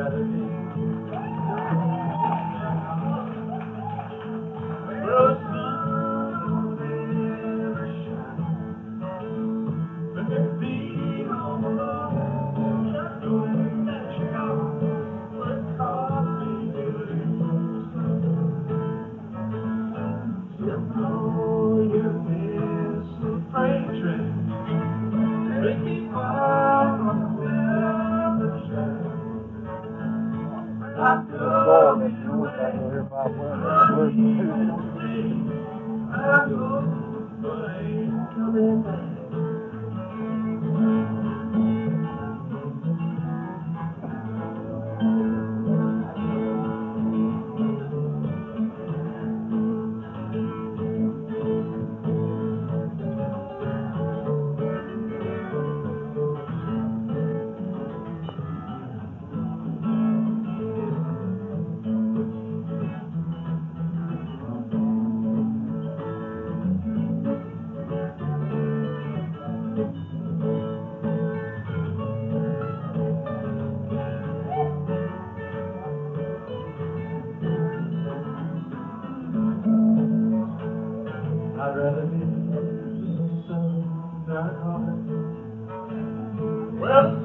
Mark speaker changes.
Speaker 1: rather be where the sun never shines, but there's being all alone, knowing that you're gone, but coffee you know you miss the freight train, take me far from the other side. I know you I know, but I ain't coming back. I'd rather be the sun, not home. Well,